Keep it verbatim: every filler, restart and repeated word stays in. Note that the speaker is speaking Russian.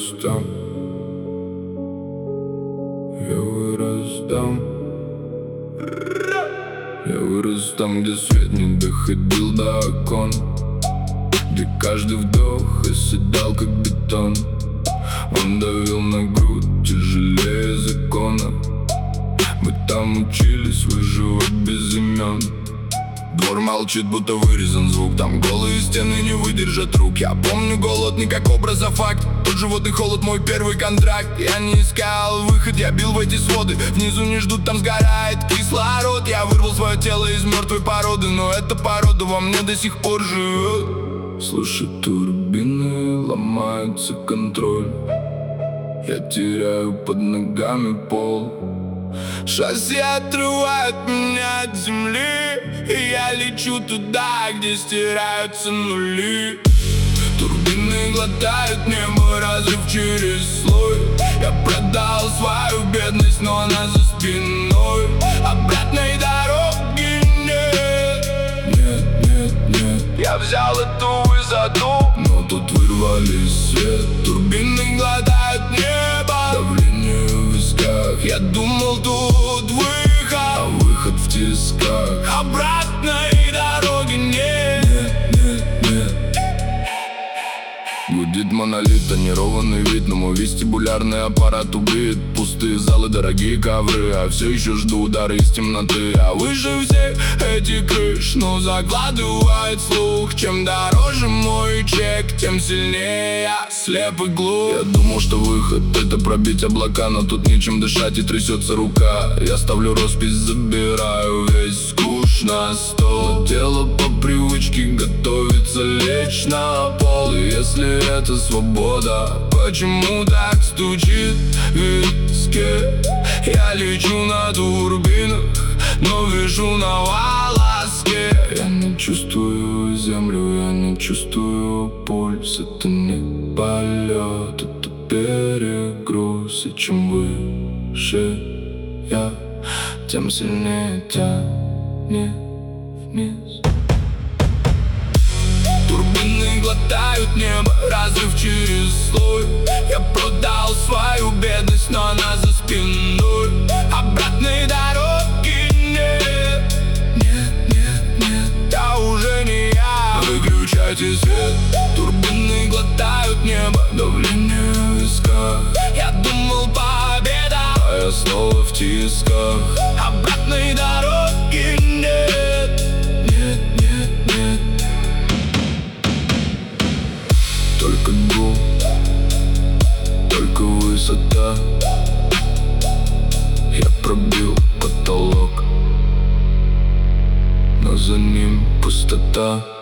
вырос там, я вырос там. Я вырос там, где свет не доходил до окон, где каждый вдох оседал как бетон. Он давил на грудь тяжелее закона. Мы там учились выживать без имен. Двор молчит, будто вырезан звук. Там голые стены не выдержат рук. Я помню голод не как образ, а факт. Тот животный холод, мой первый контракт. Я не искал выход, я бил в эти своды. Внизу не ждут, там сгорает кислород. Я вырвал свое тело из мертвой породы, но эта порода во мне до сих пор живет. Слышу турбины, ломается контроль. Я теряю под ногами пол. Шасси отрывают меня от земли, и я лечу туда, где стираются нули. Турбины глотают небо, разрыв через слой. Я продал свою бедность, но она за спиной. Обратной дороги нет. Нет, нет, нет. Я взял эту высоту, но тут вырвались свет. Турбины глотают небо, давление в висках. Я думал, тут выход, а выход в тисках. Обратной дороги нет. Нет, нет, нет. Гудит монолит, тонированный вид, но мой вестибулярный аппарат убит. Пустые залы, дорогие ковры, а все еще жду удары из темноты. А выше всех этих крыш, но закладывает слух. Чем дороже мой чек, тем сильнее я слеп и глух. Я думал, что выход — это пробить облака, но тут нечем дышать и трясется рука. Я ставлю роспись, забираю весь скуч на стол. Тело по привычке готовится лечь на пол. И если это свобода, почему так стучит в виске? Я лечу на турбинах, но вижу на волоске. Я не чувствую землю, я не чувствую пульс. Это не полет, это перегруз. И чем выше я, тем сильнее тянет вниз. Турбины глотают небо, разрыв через слой. Я продал свою бедность, но она за спиной. Обратной дороги нет. Нет, нет, нет. Я уже не я. Выключайте свет. Турбины глотают небо, давление в висках. Я думал, победа, а я снова в тисках. Обратной дороги нет. Нет, нет, нет. Только гул, только высота. Я пробил потолок, но за ним пустота.